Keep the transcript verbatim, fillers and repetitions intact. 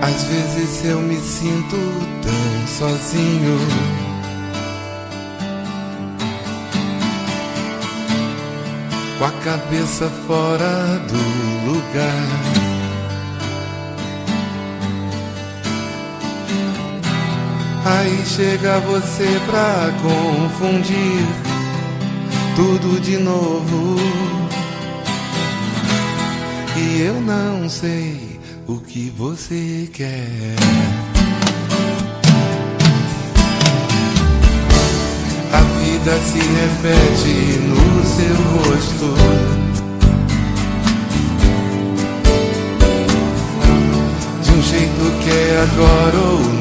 Às vezes eu me sinto tão sozinho, com a cabeça fora do lugar. Aí chega você pra confundir tudo de novo, e eu não sei o que você quer. A vida se repete no seu rosto, de um jeito que é agora ou